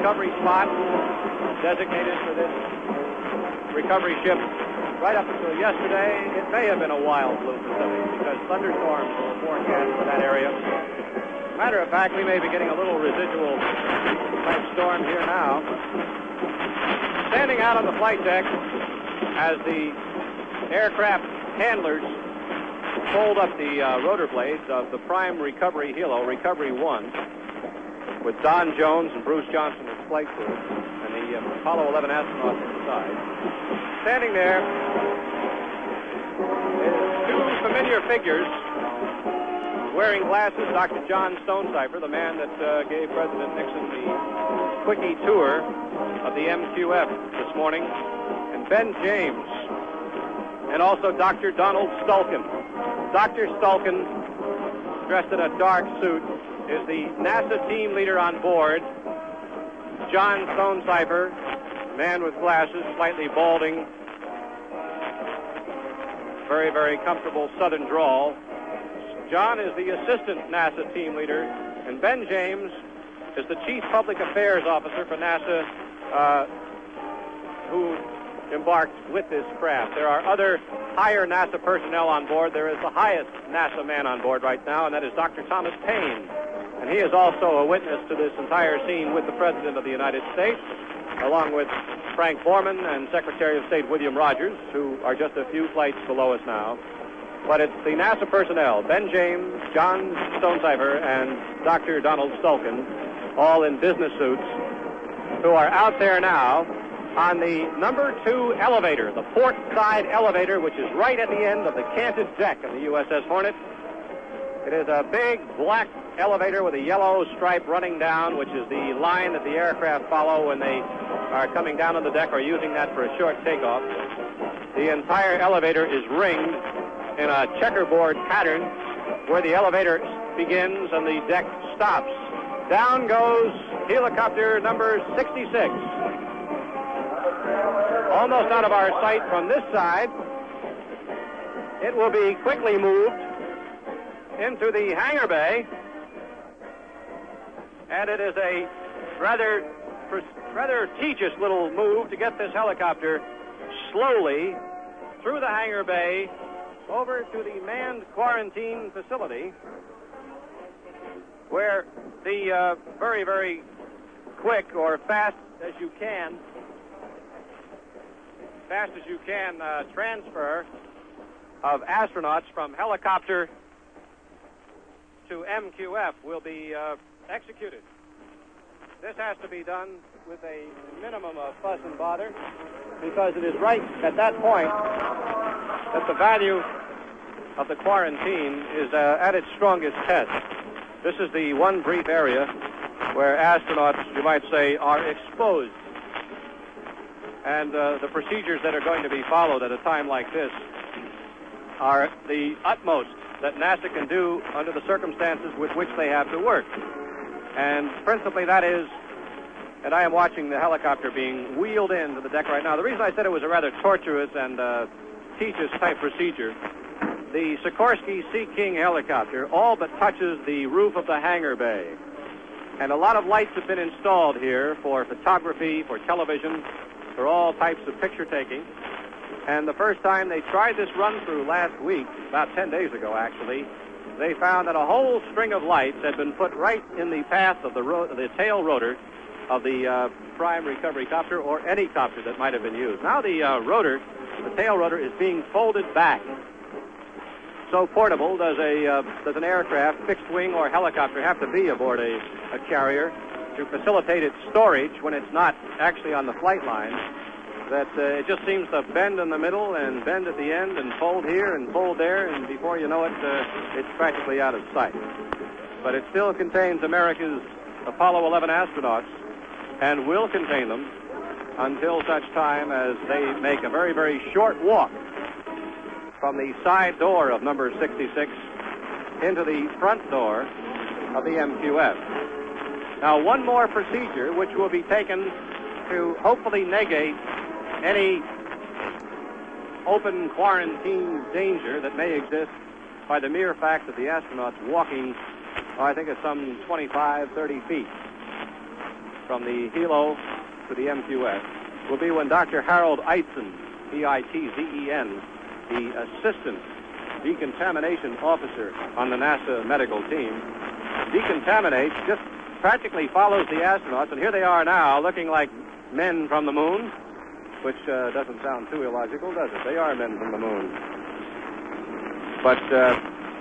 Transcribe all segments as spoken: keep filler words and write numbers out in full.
recovery spot designated for this recovery ship. Right up until yesterday, it may have been a wild blue Pacific because thunderstorms were forecast for that area. Matter of fact, we may be getting a little residual type storm here now. Standing out on the flight deck as the aircraft handlers fold up the uh, rotor blades of the prime recovery helo, Recovery One, with Don Jones and Bruce Johnson as flight crew, and the uh, Apollo eleven astronauts inside. Standing there is two familiar figures wearing glasses. Doctor John Stonecipher, the man that uh, gave President Nixon the quickie tour of the M Q F this morning, and Ben James, and also Doctor Donald Stulkin. Doctor Stulkin, dressed in a dark suit, is the NASA team leader on board. John Stonecipher, man with glasses, slightly balding, very, very comfortable southern drawl. John is the assistant NASA team leader, and Ben James is the chief public affairs officer for NASA, uh, who embarked with this craft. There are other higher NASA personnel on board. There is the highest NASA man on board right now, and that is Doctor Thomas Paine. And he is also a witness to this entire scene with the President of the United States, along with Frank Borman and Secretary of State William Rogers, who are just a few flights below us now. But it's the NASA personnel, Ben James, John Stonecipher, and Doctor Donald Stulkin, all in business suits, who are out there now on the number two elevator, the port side elevator, which is right at the end of the canted deck of the U S S Hornet. It is a big black elevator with a yellow stripe running down, which is the line that the aircraft follow when they are coming down on the deck or using that for a short takeoff. The entire elevator is ringed in a checkerboard pattern where the elevator begins and the deck stops. Down goes helicopter number sixty-six. Almost out of our sight from this side. It will be quickly moved into the hangar bay, and it is a rather rather tedious little move to get this helicopter slowly through the hangar bay over to the manned quarantine facility, where the uh, very, very quick or fast as you can, fast as you can uh, transfer of astronauts from helicopter to M Q F will be uh, executed. This has to be done with a minimum of fuss and bother, because it is right at that point that the value of the quarantine is uh, at its strongest test. This is the one brief area where astronauts, you might say, are exposed. And uh, the procedures that are going to be followed at a time like this are the utmost that NASA can do under the circumstances with which they have to work. And principally that is, and I am watching the helicopter being wheeled into the deck right now. The reason I said it was a rather tortuous and uh, tedious type procedure, the Sikorsky Sea King helicopter all but touches the roof of the hangar bay. And a lot of lights have been installed here for photography, for television, for all types of picture taking. And the first time they tried this run-through last week, about ten days ago actually, they found that a whole string of lights had been put right in the path of the, ro- the tail rotor of the uh, prime recovery copter or any copter that might have been used. Now the uh, rotor, the tail rotor, is being folded back. So portable does a uh, does an aircraft, fixed wing or helicopter, have to be aboard a, a carrier to facilitate its storage when it's not actually on the flight line, that uh, it just seems to bend in the middle and bend at the end and fold here and fold there, and before you know it, uh, it's practically out of sight. But it still contains America's Apollo eleven astronauts, and will contain them until such time as they make a very, very short walk from the side door of number sixty-six into the front door of the M Q F. Now, one more procedure which will be taken to hopefully negate any open quarantine danger that may exist by the mere fact that the astronauts walking, oh, I think it's some twenty-five, thirty feet. from the helo to the M Q F will be when Doctor Harold Eitzen, E I T Z E N, the assistant decontamination officer on the NASA medical team, decontaminates, just practically follows the astronauts, and here they are now looking like men from the moon, which uh, doesn't sound too illogical, does it? They are men from the moon. But uh,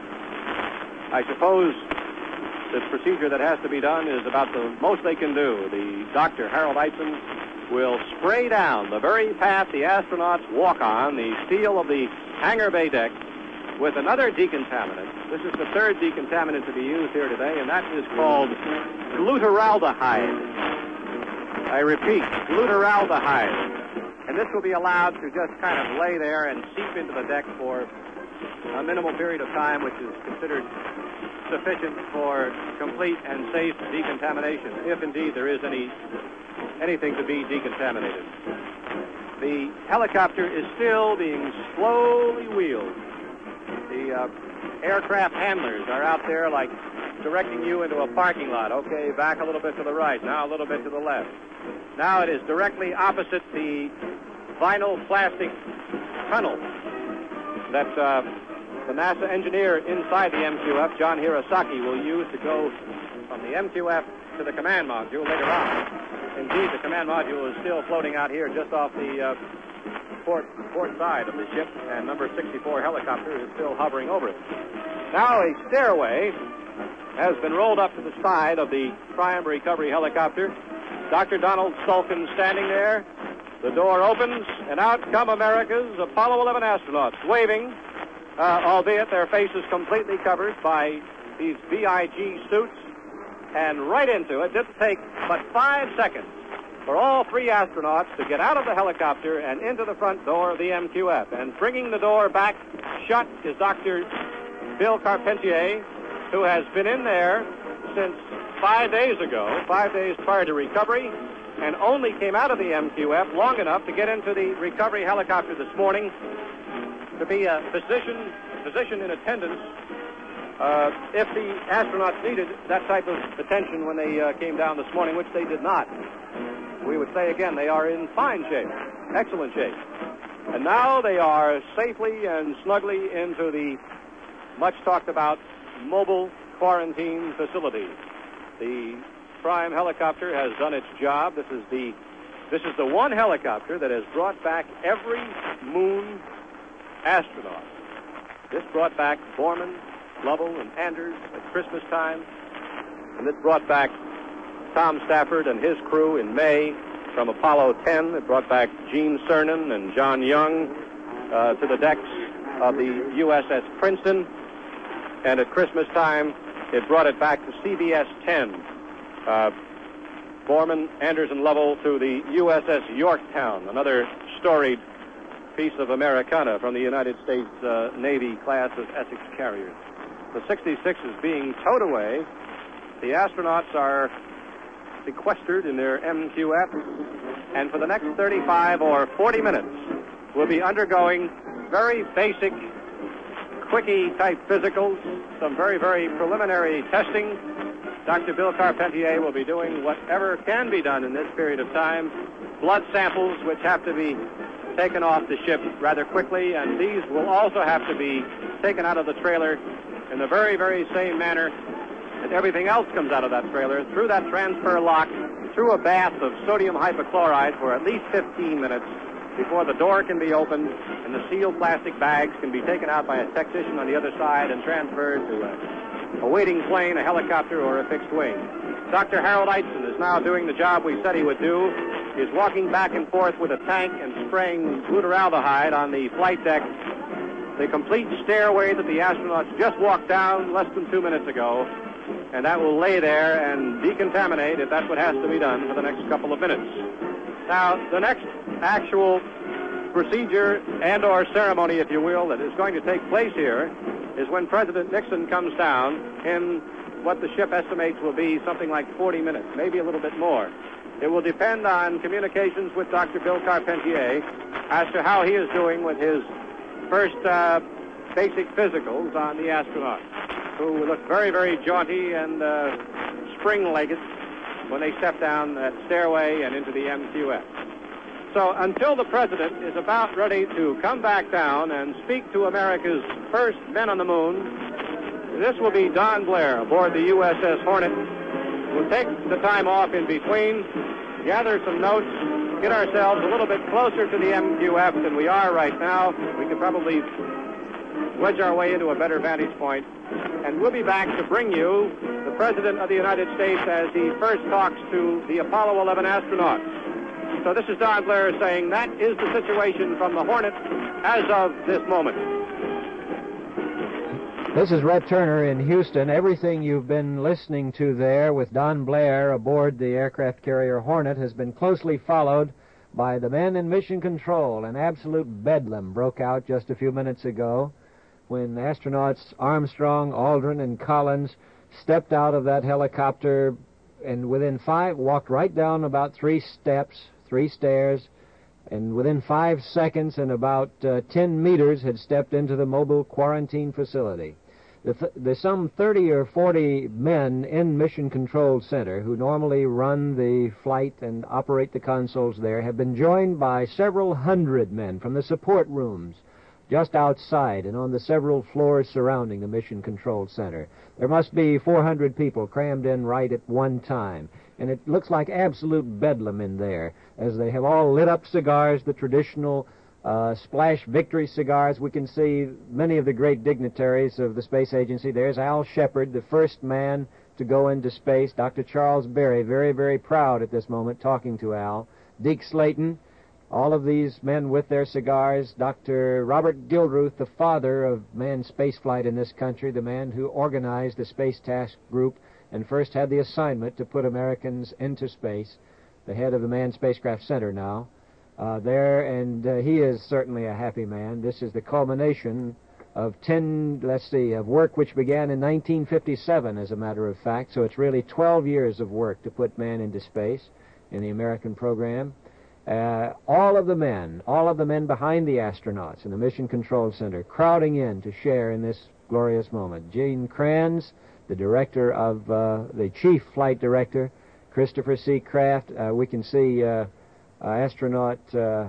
I suppose the procedure that has to be done is about the most they can do. The Doctor Harold Eitzen will spray down the very path the astronauts walk on, the steel of the hangar bay deck, with another decontaminant. This is the third decontaminant to be used here today, and that is called glutaraldehyde. I repeat, glutaraldehyde. And this will be allowed to just kind of lay there and seep into the deck for a minimal period of time, which is considered sufficient for complete and safe decontamination, if indeed there is any anything to be decontaminated. The helicopter is still being slowly wheeled. The uh, aircraft handlers are out there like directing you into a parking lot. Okay, back a little bit to the right, now a little bit to the left. Now it is directly opposite the vinyl plastic tunnel that uh, the NASA engineer inside the M Q F, John Hirosaki, will use to go from the M Q F to the command module later on. Indeed, the command module is still floating out here just off the uh, port, port side of the ship, and number sixty-four helicopter is still hovering over it. Now a stairway has been rolled up to the side of the Triumph recovery helicopter. Doctor Donald Sulkin standing there. The door opens, and out come America's Apollo eleven astronauts, waving, uh, albeit their faces completely covered by these V I G suits. And right into it, didn't take but five seconds for all three astronauts to get out of the helicopter and into the front door of the M Q F. And bringing the door back shut is Doctor Bill Carpentier, who has been in there since five days ago, five days prior to recovery, and only came out of the M Q F long enough to get into the recovery helicopter this morning to be a physician, physician in attendance uh, if the astronauts needed that type of attention when they uh, came down this morning, which they did not. We would say again, they are in fine shape, excellent shape. And now they are safely and snugly into the much talked about mobile quarantine facility. The Prime helicopter has done its job. This is the this is the one helicopter that has brought back every moon astronaut. This brought back Borman, Lovell, and Anders at Christmas time. And this brought back Tom Stafford and his crew in May from Apollo ten. It brought back Gene Cernan and John Young uh, to the decks of the U S S Princeton. And at Christmas time, it brought it back to C B S ten. Uh, Borman, Anders, and Lovell to the U S S Yorktown, another storied piece of Americana from the United States uh, Navy class of Essex carriers. The sixty-six is being towed away. The astronauts are sequestered in their M Q F, and for the next thirty-five or forty minutes will be undergoing very basic, quickie-type physicals, some very, very preliminary testing. Doctor Bill Carpentier will be doing whatever can be done in this period of time. Blood samples, which have to be taken off the ship rather quickly, and these will also have to be taken out of the trailer in the very, very same manner that everything else comes out of that trailer, through that transfer lock, through a bath of sodium hypochlorite for at least fifteen minutes before the door can be opened and the sealed plastic bags can be taken out by a technician on the other side and transferred to a, a waiting plane, a helicopter, or a fixed wing. Doctor Harold Eitzen is now doing the job we said he would do. He's walking back and forth with a tank and spraying glutaraldehyde on the flight deck, the complete stairway that the astronauts just walked down less than two minutes ago, and that will lay there and decontaminate if that's what has to be done for the next couple of minutes. Now, the next actual procedure and or ceremony, if you will, that is going to take place here is when President Nixon comes down in what the ship estimates will be something like forty minutes, maybe a little bit more. It will depend on communications with Doctor Bill Carpentier as to how he is doing with his first uh, basic physicals on the astronauts, who look very, very jaunty and uh, spring-legged when they step down that stairway and into the M Q F. So until the president is about ready to come back down and speak to America's first men on the moon, this will be Don Blair aboard the U S S Hornet. We'll take the time off in between, gather some notes, get ourselves a little bit closer to the M Q F than we are right now. We could probably wedge our way into a better vantage point. And we'll be back to bring you the President of the United States as he first talks to the Apollo eleven astronauts. So this is Don Blair saying that is the situation from the Hornet as of this moment. This is Rhett Turner in Houston. Everything you've been listening to there with Don Blair aboard the aircraft carrier Hornet has been closely followed by the men in Mission Control. An absolute bedlam broke out just a few minutes ago when astronauts Armstrong, Aldrin, and Collins stepped out of that helicopter and within five, walked right down about three steps, three stairs, and within five seconds and about uh, ten meters had stepped into the mobile quarantine facility. The th- there's some thirty or forty men in Mission Control Center who normally run the flight and operate the consoles there, have been joined by several hundred men from the support rooms just outside and on the several floors surrounding the Mission Control Center. There must be four hundred people crammed in right at one time, and it looks like absolute bedlam in there as they have all lit up cigars, the traditional uh, Splash Victory cigars. We can see many of the great dignitaries of the space agency. There's Al Shepard, the first man to go into space. Doctor Charles Berry, very, very proud at this moment, talking to Al. Deke Slayton, all of these men with their cigars. Doctor Robert Gilruth, the father of manned spaceflight in this country, the man who organized the Space Task Group and first had the assignment to put Americans into space, the head of the Manned Spacecraft Center now, uh, there, and uh, he is certainly a happy man. This is the culmination of ten, let's see, of work which began in nineteen fifty-seven, as a matter of fact, so it's really twelve years of work to put man into space in the American program. Uh, all of the men, all of the men behind the astronauts in the Mission Control Center crowding in to share in this glorious moment. Gene Kranz, the director of, uh, the chief flight director, Christopher C. Kraft. Uh, we can see uh, uh, astronaut uh,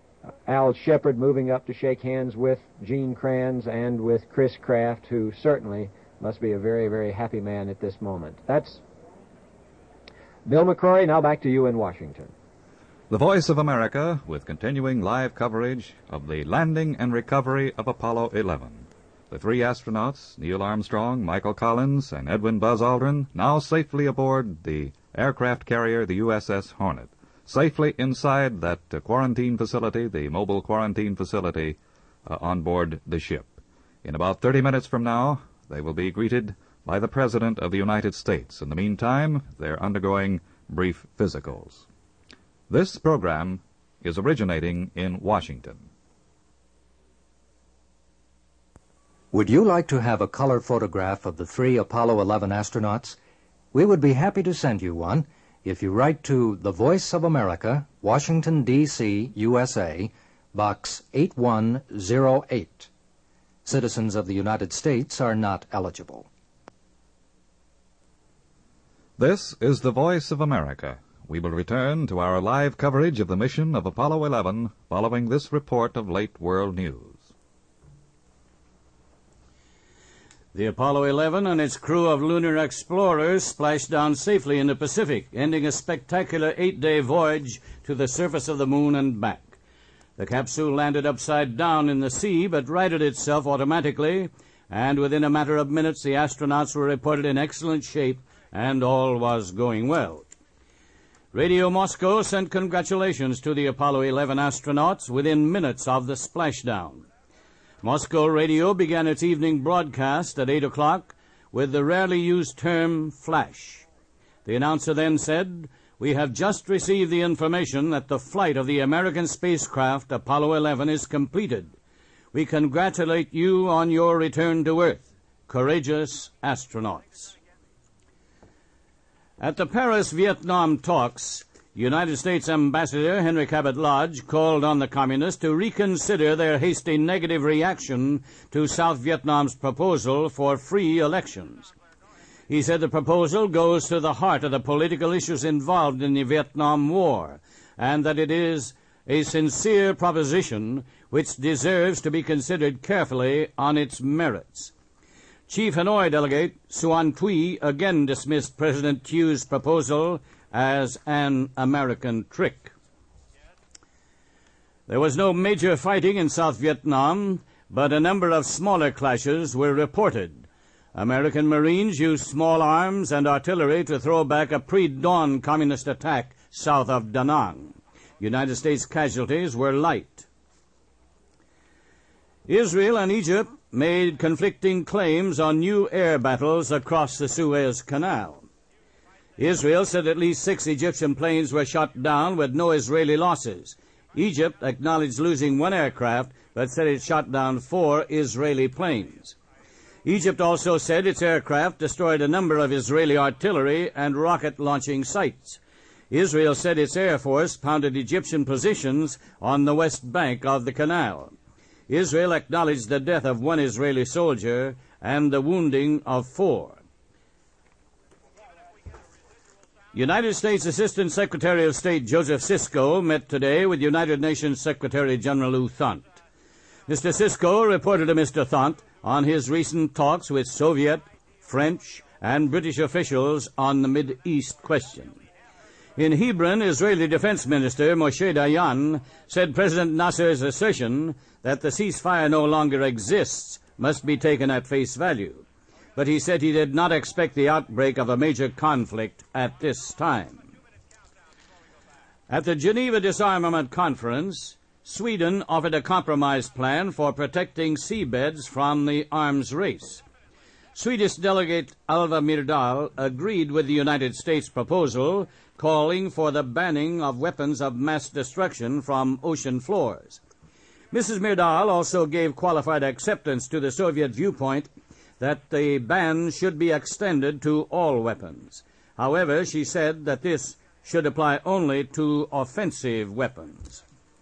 Al Shepard moving up to shake hands with Gene Kranz and with Chris Kraft, who certainly must be a very, very happy man at this moment. That's Bill McCrory. Now back to you in Washington. The Voice of America, with continuing live coverage of the landing and recovery of Apollo eleven. The three astronauts, Neil Armstrong, Michael Collins, and Edwin Buzz Aldrin, now safely aboard the aircraft carrier, the U S S Hornet, safely inside that uh, quarantine facility, the mobile quarantine facility, uh, on board the ship. In about thirty minutes from now, they will be greeted by the President of the United States. In the meantime, they're undergoing brief physicals. This program is originating in Washington. Would you like to have a color photograph of the three Apollo eleven astronauts? We would be happy to send you one if you write to The Voice of America, Washington, D C, U S A, Box eight one zero eight. Citizens of the United States are not eligible. This is The Voice of America. We will return to our live coverage of the mission of Apollo eleven following this report of late world news. The Apollo eleven and its crew of lunar explorers splashed down safely in the Pacific, ending a spectacular eight-day voyage to the surface of the moon and back. The capsule landed upside down in the sea, but righted itself automatically, and within a matter of minutes the astronauts were reported in excellent shape, and all was going well. Radio Moscow sent congratulations to the Apollo eleven astronauts within minutes of the splashdown. Moscow Radio began its evening broadcast at eight o'clock with the rarely used term flash. The announcer then said, "We have just received the information that the flight of the American spacecraft Apollo eleven is completed. We congratulate you on your return to Earth. Courageous astronauts." At the Paris Vietnam talks, United States Ambassador Henry Cabot Lodge called on the Communists to reconsider their hasty negative reaction to South Vietnam's proposal for free elections. He said the proposal goes to the heart of the political issues involved in the Vietnam War, and that it is a sincere proposition which deserves to be considered carefully on its merits. Chief Hanoi Delegate Xuan Thuy again dismissed President Thieu's proposal as an American trick. There was no major fighting in South Vietnam, but a number of smaller clashes were reported. American Marines used small arms and artillery to throw back a pre-dawn communist attack south of Da Nang. United States casualties were light. Israel and Egypt made conflicting claims on new air battles across the Suez Canal. Israel said at least six Egyptian planes were shot down with no Israeli losses. Egypt acknowledged losing one aircraft, but said it shot down four Israeli planes. Egypt also said its aircraft destroyed a number of Israeli artillery and rocket launching sites. Israel said its air force pounded Egyptian positions on the west bank of the canal. Israel acknowledged the death of one Israeli soldier and the wounding of four. United States Assistant Secretary of State Joseph Sisko met today with United Nations Secretary General U Thant. Mister Sisko reported to Mister Thant on his recent talks with Soviet, French, and British officials on the Mid-East question. In Hebron, Israeli Defense Minister Moshe Dayan said President Nasser's assertion that the ceasefire no longer exists must be taken at face value. But he said he did not expect the outbreak of a major conflict at this time. At the Geneva Disarmament Conference, Sweden offered a compromise plan for protecting seabeds from the arms race. Swedish delegate Alva Myrdal agreed with the United States proposal calling for the banning of weapons of mass destruction from ocean floors. Missus Myrdal also gave qualified acceptance to the Soviet viewpoint that the ban should be extended to all weapons. However, she said that this should apply only to offensive weapons.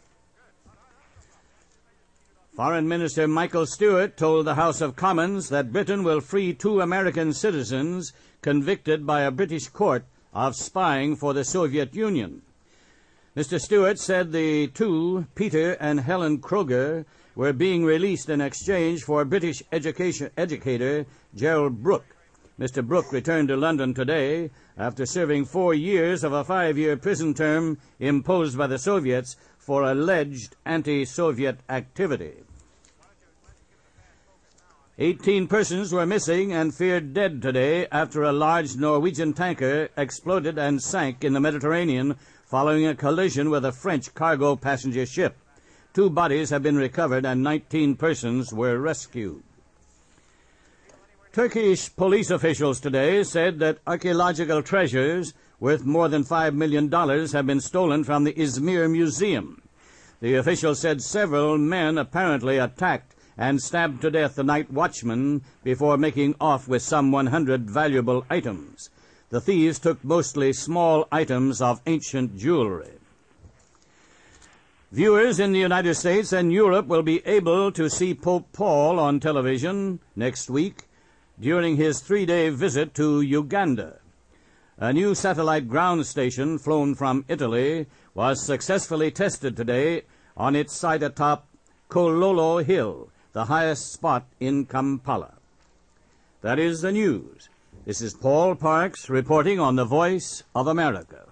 Foreign Minister Michael Stewart told the House of Commons that Britain will free two American citizens convicted by a British court of spying for the Soviet Union. Mister Stewart said the two, Peter and Helen Kroger, were being released in exchange for British education educator Gerald Brooke. Mister Brooke returned to London today after serving four years of a five-year prison term imposed by the Soviets for alleged anti-Soviet activity. Eighteen persons were missing and feared dead today after a large Norwegian tanker exploded and sank in the Mediterranean following a collision with a French cargo passenger ship. Two bodies have been recovered and nineteen persons were rescued. Turkish police officials today said that archaeological treasures worth more than five million dollars have been stolen from the Izmir Museum. The official said several men apparently attacked and stabbed to death the night watchman before making off with some one hundred valuable items. The thieves took mostly small items of ancient jewelry. Viewers in the United States and Europe will be able to see Pope Paul on television next week during his three-day visit to Uganda. A new satellite ground station flown from Italy was successfully tested today on its site atop Kololo Hill, the highest spot in Kampala. That is the news. This is Paul Parks reporting on the Voice of America.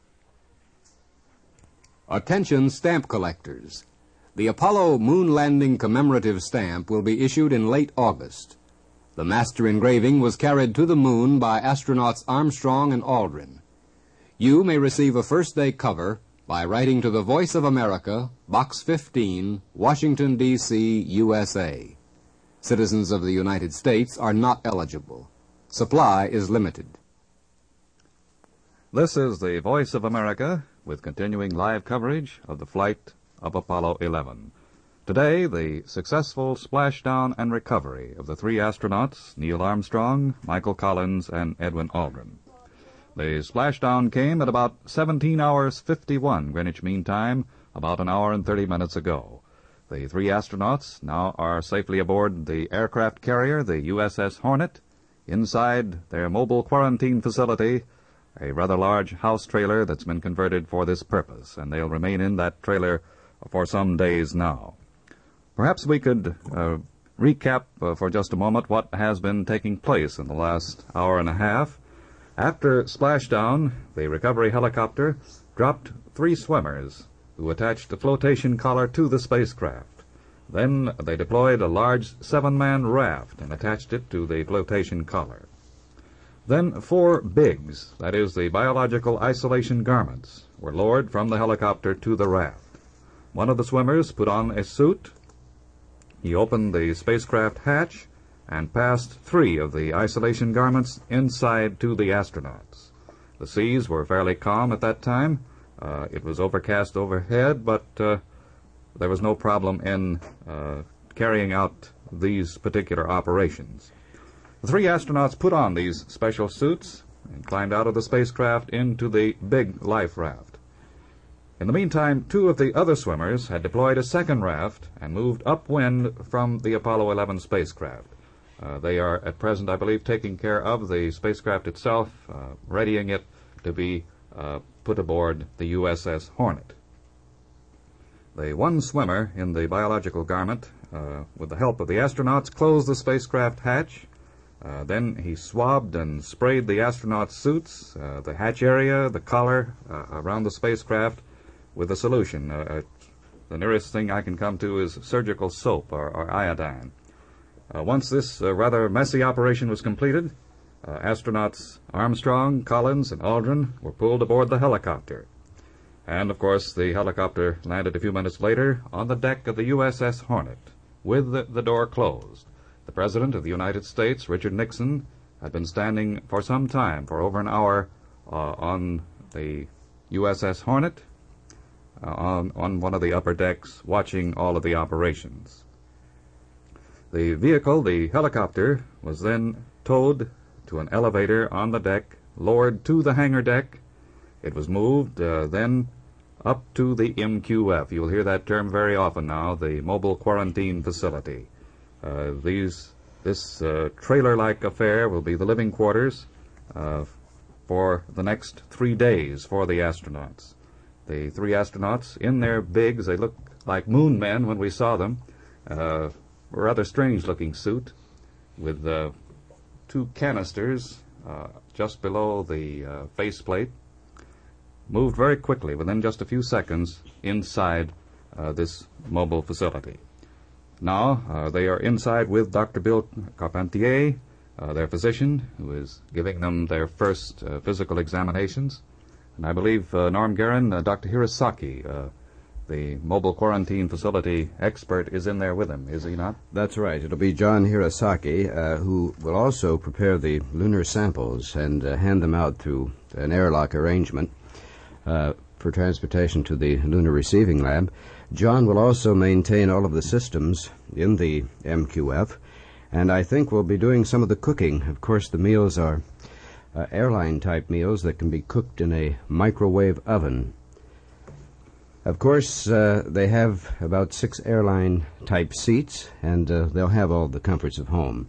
Attention stamp collectors. The Apollo moon landing commemorative stamp will be issued in late August. The master engraving was carried to the moon by astronauts Armstrong and Aldrin. You may receive a first-day cover by writing to the Voice of America, Box fifteen, Washington, D C, U S A. Citizens of the United States are not eligible. Supply is limited. This is the Voice of America with continuing live coverage of the flight of Apollo eleven. Today, the successful splashdown and recovery of the three astronauts, Neil Armstrong, Michael Collins, and Edwin Aldrin. The splashdown came at about seventeen hours fifty-one Greenwich Mean Time, about an hour and thirty minutes ago. The three astronauts now are safely aboard the aircraft carrier, the U S S Hornet, inside their mobile quarantine facility, a rather large house trailer that's been converted for this purpose, and they'll remain in that trailer for some days now. Perhaps we could uh, recap uh, for just a moment what has been taking place in the last hour and a half. After splashdown, the recovery helicopter dropped three swimmers who attached a flotation collar to the spacecraft. Then they deployed a large seven-man raft and attached it to the flotation collar. Then four bigs, that is, the biological isolation garments, were lowered from the helicopter to the raft. One of the swimmers put on a suit. He opened the spacecraft hatch and passed three of the isolation garments inside to the astronauts. The seas were fairly calm at that time. Uh, it was overcast overhead, but uh, there was no problem in uh, carrying out these particular operations. The three astronauts put on these special suits and climbed out of the spacecraft into the big life raft. In the meantime, two of the other swimmers had deployed a second raft and moved upwind from the Apollo eleven spacecraft. Uh, they are at present, I believe, taking care of the spacecraft itself, uh, readying it to be uh, put aboard the U S S Hornet. The one swimmer in the biological garment, uh, with the help of the astronauts, closed the spacecraft hatch. Uh, then he swabbed and sprayed the astronauts' suits, uh, the hatch area, the collar, uh, around the spacecraft with a solution. Uh, uh, the nearest thing I can come to is surgical soap or, or iodine. Uh, once this uh, rather messy operation was completed, uh, astronauts Armstrong, Collins, and Aldrin were pulled aboard the helicopter. And, of course, the helicopter landed a few minutes later on the deck of the U S S Hornet, with the, the door closed. The President of the United States, Richard Nixon, had been standing for some time, for over an hour, uh, on the U S S Hornet, uh, on, on one of the upper decks, watching all of the operations. The vehicle, the helicopter, was then towed to an elevator on the deck, lowered to the hangar deck. It was moved uh, then up to the M Q F. You'll hear that term very often now, the Mobile Quarantine Facility. Uh, these, this uh, trailer-like affair will be the living quarters uh, for the next three days for the astronauts. The three astronauts, in their bigs, they look like moon men when we saw them, uh, a rather strange-looking suit with uh, two canisters uh, just below the uh, faceplate, moved very quickly, within just a few seconds, inside uh, this mobile facility. Now, uh, they are inside with Doctor Bill Carpentier, uh, their physician, who is giving them their first uh, physical examinations. And I believe uh, Norm Guerin, uh, Doctor Hirosaki, uh, the mobile quarantine facility expert, is in there with him, is he not? That's right. It'll be John Hirosaki, uh, who will also prepare the lunar samples and uh, hand them out through an airlock arrangement uh, for transportation to the lunar receiving lab. John will also maintain all of the systems in the M Q F, and I think we'll be doing some of the cooking. Of course, the meals are uh, airline-type meals that can be cooked in a microwave oven. Of course, uh, they have about six airline-type seats, and uh, they'll have all the comforts of home.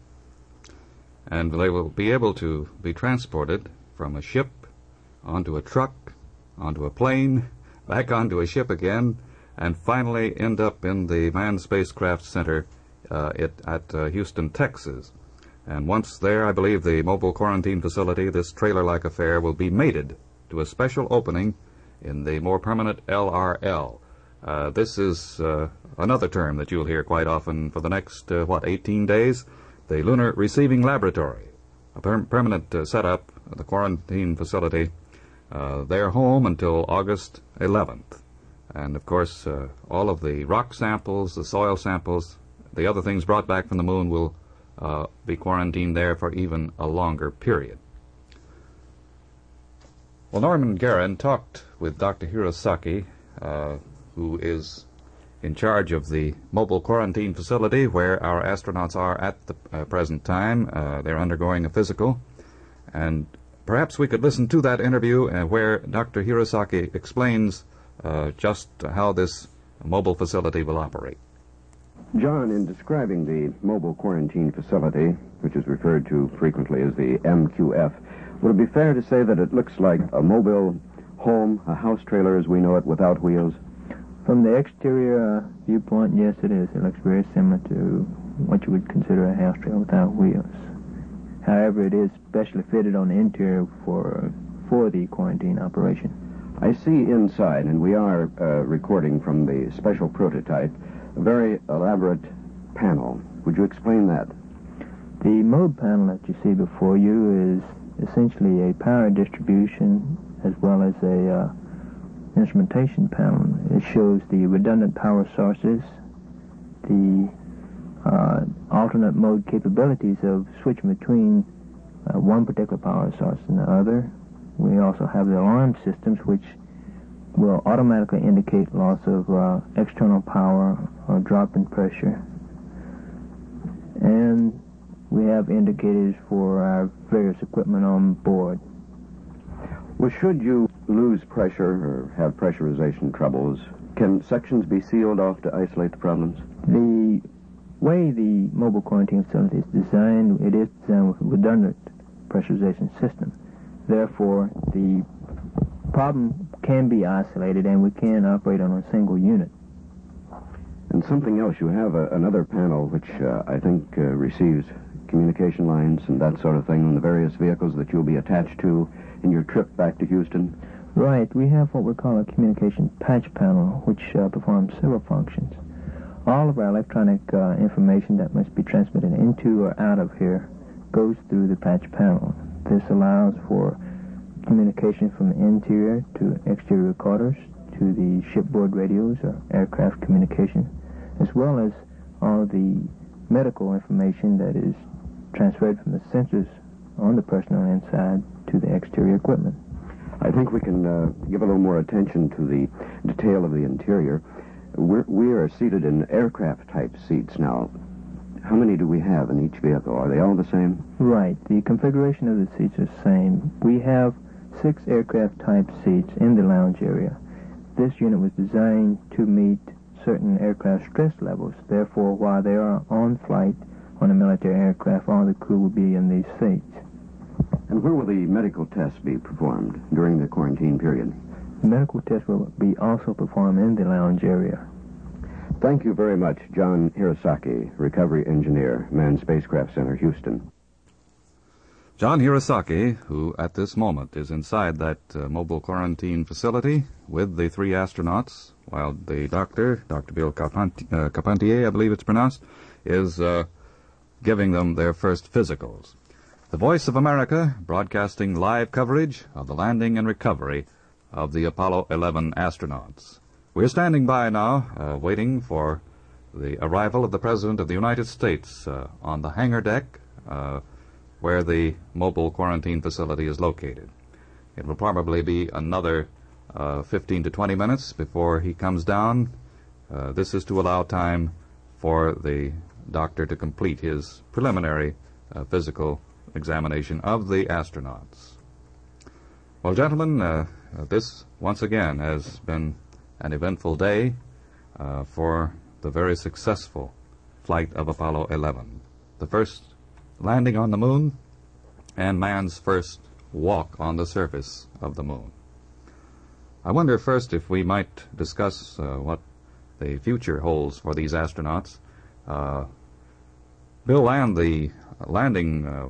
And they will be able to be transported from a ship onto a truck, onto a plane, back onto a ship again, and finally end up in the Manned Spacecraft Center uh, it, at uh, Houston, Texas. And once there, I believe the mobile quarantine facility, this trailer-like affair, will be mated to a special opening in the more permanent L R L. Uh, this is uh, another term that you'll hear quite often for the next, uh, what, eighteen days? The Lunar Receiving Laboratory, a per- permanent uh, setup, the quarantine facility, uh, their home until August eleventh. And, of course, uh, all of the rock samples, the soil samples, the other things brought back from the moon will uh, be quarantined there for even a longer period. Well, Norman Guerin talked with Doctor Hirosaki, uh, who is in charge of the mobile quarantine facility where our astronauts are at the uh, present time. Uh, they're undergoing a physical. And perhaps we could listen to that interview uh, where Doctor Hirosaki explains uh, just how this mobile facility will operate. John, in describing the mobile quarantine facility, which is referred to frequently as the M Q F, would it be fair to say that it looks like a mobile home, a house trailer as we know it, without wheels? From the exterior uh, viewpoint, yes, it is. It looks very similar to what you would consider a house trailer without wheels. However, it is specially fitted on the interior for for the quarantine operation. I see inside, and we are uh, recording from the special prototype, a very elaborate panel. Would you explain that? The mode panel that you see before you is essentially a power distribution as well as a uh, instrumentation panel. It shows the redundant power sources, the uh, alternate mode capabilities of switching between uh, one particular power source and the other. We also have the alarm systems, which will automatically indicate loss of uh, external power or drop in pressure. And we have indicators for our various equipment on board. Well, should you lose pressure or have pressurization troubles, can sections be sealed off to isolate the problems? The way the mobile quarantine facility is designed, it is designed with a redundant pressurization system. Therefore, the problem can be isolated and we can operate on a single unit. And something else, you have a, another panel which uh, I think uh, receives communication lines and that sort of thing on the various vehicles that you'll be attached to in your trip back to Houston. Right. We have what we call a communication patch panel, which uh, performs several functions. All of our electronic uh, information that must be transmitted into or out of here goes through the patch panel. This allows for communication from the interior to exterior recorders, to the shipboard radios or aircraft communication, as well as all the medical information that is transferred from the sensors on the personnel inside to the exterior equipment. I think we can uh, give a little more attention to the detail of the interior. We're, we are seated in aircraft-type seats now. How many do we have in each vehicle? Are they all the same? Right. The configuration of the seats is the same. We have six aircraft-type seats in the lounge area. This unit was designed to meet certain aircraft stress levels. Therefore, while they are on flight on a military aircraft, all the crew will be in these seats. And where will the medical tests be performed during the quarantine period? The medical tests will be also performed in the lounge area. Thank you very much, John Hirosaki, Recovery Engineer, Manned Spacecraft Center, Houston. John Hirosaki, who at this moment is inside that uh, mobile quarantine facility with the three astronauts, while the doctor, Doctor Bill Carpentier, uh, Carpentier, I believe it's pronounced, is uh, giving them their first physicals. The Voice of America broadcasting live coverage of the landing and recovery of the Apollo eleven astronauts. We're standing by now, uh, waiting for the arrival of the President of the United States uh, on the hangar deck uh, where the mobile quarantine facility is located. It will probably be another uh, fifteen to twenty minutes before he comes down. Uh, this is to allow time for the doctor to complete his preliminary uh, physical examination of the astronauts. Well, gentlemen, uh, this once again has been an eventful day uh, for the very successful flight of Apollo eleven. The first landing on the moon and man's first walk on the surface of the moon. I wonder first if we might discuss uh, what the future holds for these astronauts. Uh, Bill Land, the landing uh,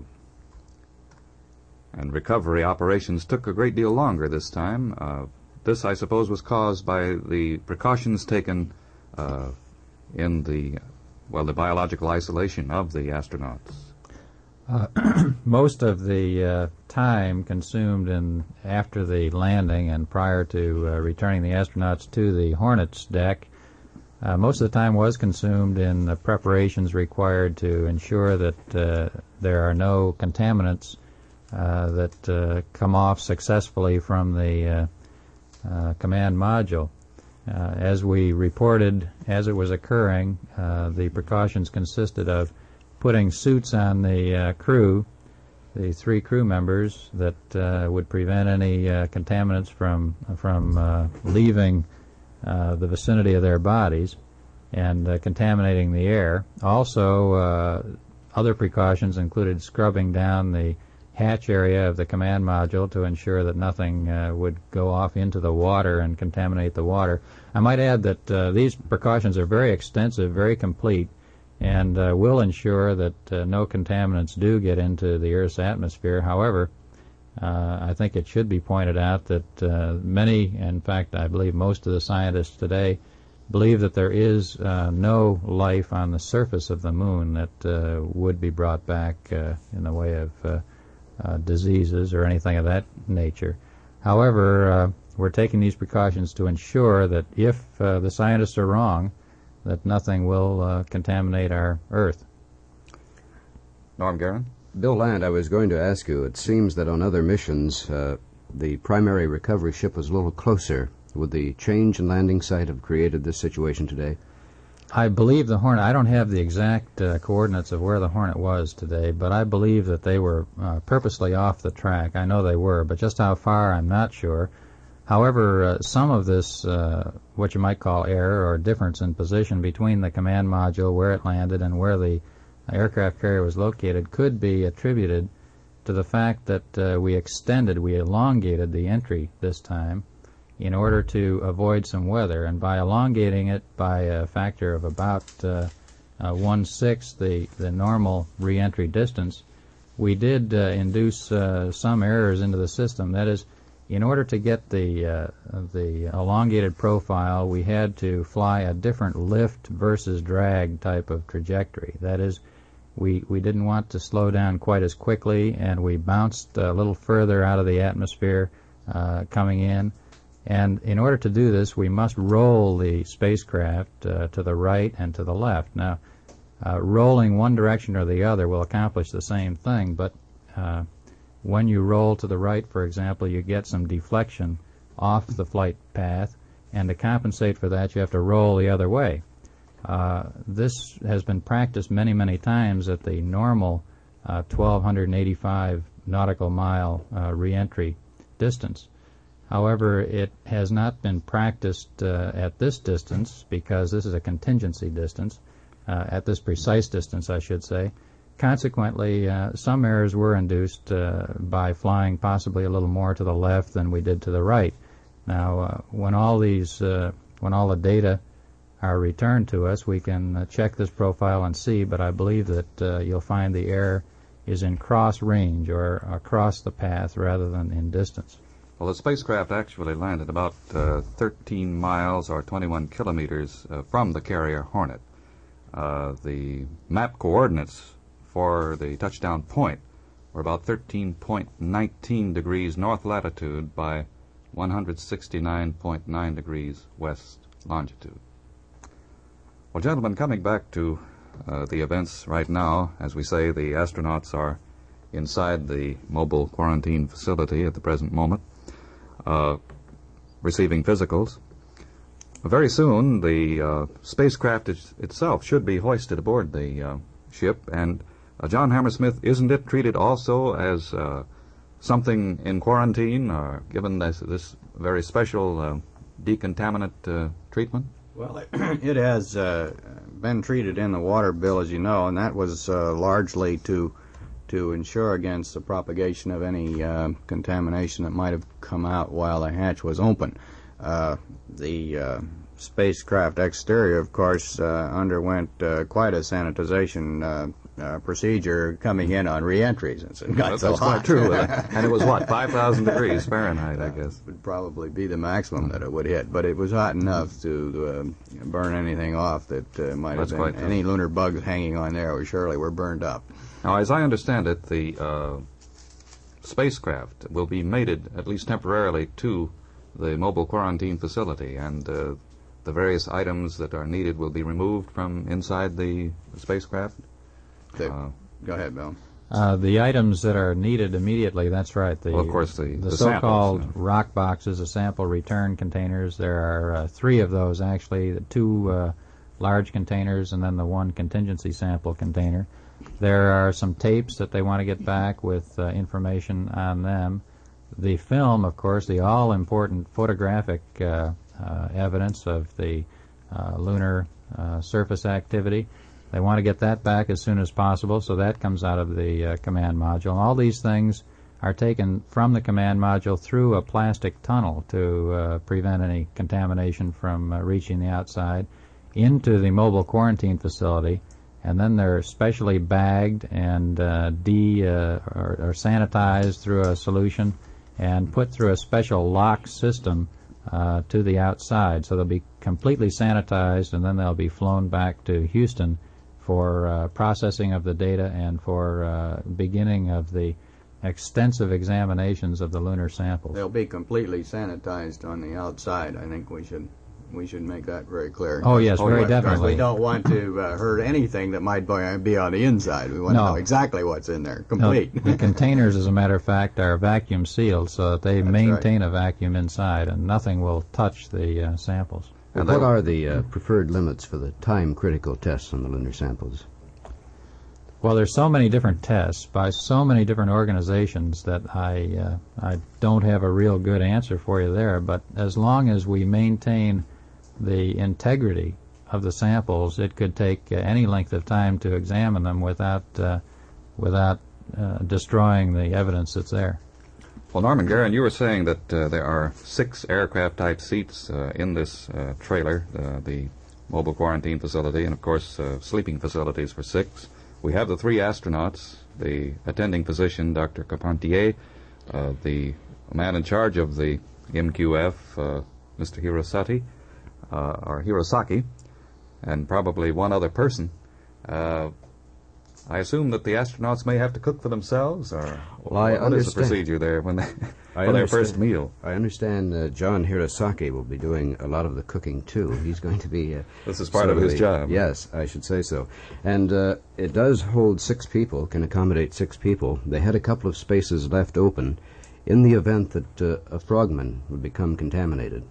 and recovery operations took a great deal longer this time. Uh, this, I suppose, was caused by the precautions taken uh, in the, well, the biological isolation of the astronauts. Uh, most of the uh, time consumed in after the landing and prior to uh, returning the astronauts to the Hornets deck, uh, most of the time was consumed in the preparations required to ensure that uh, there are no contaminants uh, that uh, come off successfully from the uh, uh, command module. Uh, as we reported, as it was occurring, uh, the precautions consisted of putting suits on the uh, crew, the three crew members, that uh, would prevent any uh, contaminants from from uh, leaving uh, the vicinity of their bodies. and uh, contaminating the air. Also, uh, other precautions included scrubbing down the hatch area of the command module to ensure that nothing uh, would go off into the water and contaminate the water. I might add that uh, these precautions are very extensive, very complete, and uh, will ensure that uh, no contaminants do get into the Earth's atmosphere. However, uh, I think it should be pointed out that uh, many, in fact, I believe most of the scientists today, believe that there is uh, no life on the surface of the moon that uh, would be brought back uh, in the way of uh, uh, diseases or anything of that nature. However, uh, we're taking these precautions to ensure that if uh, the scientists are wrong, that nothing will uh, contaminate our Earth. Norm Guerin? Bill Land, I was going to ask you, it seems that on other missions, uh, the primary recovery ship was a little closer. Would the change in landing site have created this situation today? I believe the Hornet, I don't have the exact uh, coordinates of where the Hornet was today, but I believe that they were uh, purposely off the track. I know they were, but just how far, I'm not sure. However, uh, some of this, uh, what you might call error or difference in position between the command module, where it landed, and where the aircraft carrier was located, could be attributed to the fact that uh, we extended, we elongated the entry this time in order to avoid some weather, and by elongating it by a factor of about uh, uh, one-sixth the, the normal re-entry distance, we did uh, induce uh, some errors into the system. That is, in order to get the, uh, the elongated profile, we had to fly a different lift versus drag type of trajectory. That is, we, we didn't want to slow down quite as quickly, and we bounced a little further out of the atmosphere uh, coming in. And in order to do this, we must roll the spacecraft uh, to the right and to the left. Now, uh, rolling one direction or the other will accomplish the same thing, but uh, when you roll to the right, for example, you get some deflection off the flight path, and to compensate for that, you have to roll the other way. Uh, this has been practiced many, many times at the normal uh, twelve eighty-five nautical mile uh, re-entry distance. However, it has not been practiced uh, at this distance, because this is a contingency distance, uh, at this precise distance, I should say. Consequently, uh, some errors were induced uh, by flying possibly a little more to the left than we did to the right. Now, uh, when all these, uh, when all the data are returned to us, we can uh, check this profile and see, but I believe that uh, you'll find the error is in cross range, or across the path, rather than in distance. Well, the spacecraft actually landed about uh, thirteen miles or twenty-one kilometers uh, from the carrier Hornet. Uh, the map coordinates for the touchdown point were about thirteen point one nine degrees north latitude by one hundred sixty-nine point nine degrees west longitude. Well, gentlemen, coming back to uh, the events right now, as we say, the astronauts are inside the mobile quarantine facility at the present moment. Uh, receiving physicals. Very soon, the uh, spacecraft is, itself should be hoisted aboard the uh, ship, and uh, John Hammersmith, isn't it treated also as uh, something in quarantine, or given this, this very special uh, decontaminant uh, treatment? Well, it, it has uh, been treated in the water bill, as you know, and that was uh, largely to to ensure against the propagation of any uh, contamination that might have come out while the hatch was open. Uh, the uh, spacecraft exterior, of course, uh, underwent uh, quite a sanitization uh, uh, procedure coming in on re-entry, since it got so That's hot. quite true. And it was, what, five thousand degrees Fahrenheit, I guess. That would probably be the maximum that it would hit, but it was hot enough to uh, burn anything off that uh, might That's have quite been. true. Any lunar bugs hanging on there were surely were burned up. Now, as I understand it, the uh, spacecraft will be mated, at least temporarily, to the mobile quarantine facility, and uh, the various items that are needed will be removed from inside the spacecraft. The, uh, go ahead, Bill. Uh, the items that are needed immediately, that's right. The, well, of course, the, the, the so-called samples, rock boxes, the sample return containers. There are uh, three of those, actually, the two uh, large containers and then the one contingency sample container. There are some tapes that they want to get back with uh, information on them. The film, of course, the all-important photographic uh, uh, evidence of the uh, lunar uh, surface activity. They want to get that back as soon as possible, so that comes out of the uh, command module. And all these things are taken from the command module through a plastic tunnel to uh, prevent any contamination from uh, reaching the outside into the mobile quarantine facility, and then they're specially bagged and uh, de uh, or, or sanitized through a solution and put through a special lock system uh, to the outside. So they'll be completely sanitized, and then they'll be flown back to Houston for uh, processing of the data and for uh, beginning of the extensive examinations of the lunar samples. They'll be completely sanitized on the outside. I think we should we should make that very clear. Oh yes, oh, very yes, definitely. We don't want to uh, hurt anything that might be on the inside. We want no. to know exactly what's in there, complete. No, the containers, as a matter of fact, are vacuum sealed so that they That's maintain right. a vacuum inside, and nothing will touch the uh, samples. And what are the uh, preferred limits for the time-critical tests on the lunar samples? Well, there's so many different tests by so many different organizations that I uh, I don't have a real good answer for you there. But as long as we maintain the integrity of the samples, it could take uh, any length of time to examine them without uh, without uh, destroying the evidence that's there. Well, Norman Guerin, you were saying that uh, there are six aircraft-type seats uh, in this uh, trailer, uh, the mobile quarantine facility, and of course uh, sleeping facilities for six. We have the three astronauts, the attending physician, Doctor Carpentier, uh, the man in charge of the M Q F, uh, Mister Hirosaki, uh, or Hirosaki, and probably one other person. Uh, I assume that the astronauts may have to cook for themselves, or well, I what understand. is the procedure there when they I for their first meal? I understand uh, John Hirosaki will be doing a lot of the cooking too. He's going to be. Uh, this is part of his the, job. Yes, I should say so. And uh, it does hold six people, can accommodate six people. They had a couple of spaces left open in the event that uh, a frogman would become contaminated.